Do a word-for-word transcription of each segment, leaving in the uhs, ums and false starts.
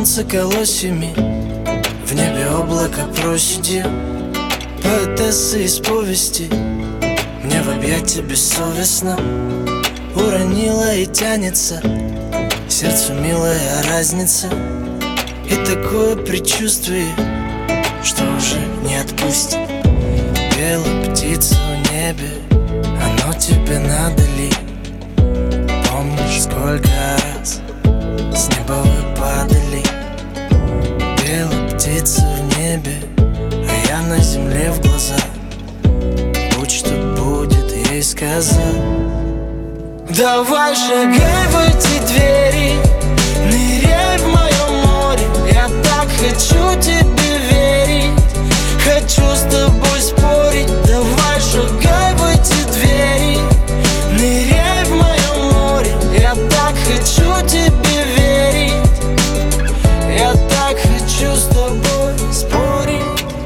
солнце колосьями, в небе облако просидел. Поэтесса из повести мне в объятия бессовестно уронила и тянется сердцу милая разница. И такое предчувствие, что уже не отпустит. Пела птица в небе, оно тебе надо ли? Помнишь, сколько раз с неба вы падали? Пела птица в небе, а я на земле в глаза. Будь что будет, ей сказал. Давай шагай в эти двери, ныряй в моем море. Я так хочу тебе верить, хочу с тобой спорить. Давай шагай в эти двери, ныряй в моем море. Я так хочу тебе верить, я так хочу с тобой спорить.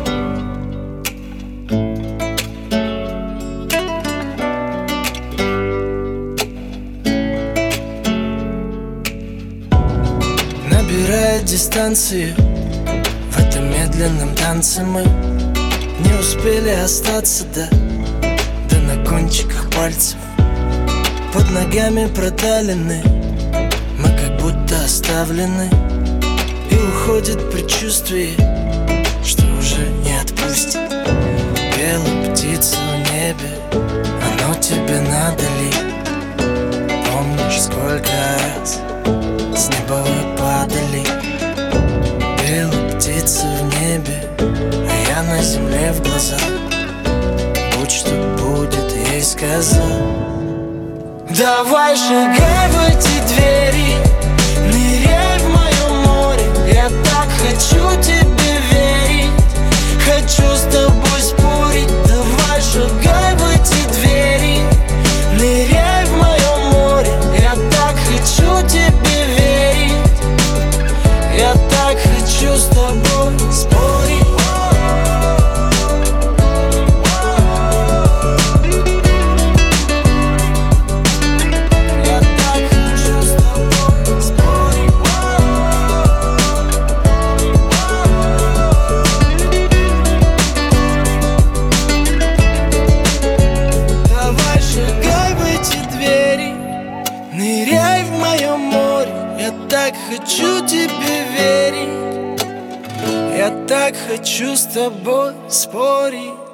Набирая дистанцию в этом медленном танце, мы не успели остаться, да, да на кончиках пальцев. Под ногами проталены, мы как будто оставлены. И уходит предчувствие, что уже не отпустит. Пела птица в небе, оно тебе надо ли? Помнишь, сколько раз с неба вы падали? Пела птица в небе, а я на земле в глаза. Будь что будет, ей сказал. Давай шагай в эти двери, ныряй в моем море. Я так хочу тебе верить, хочу с тобой спорить. Давай шагай в эти двери, ныряй в моем море. Я так хочу тебе верить, я так хочу с тобой спорить. Ныряй в моем море, я так хочу тебе верить, я так хочу с тобой спорить.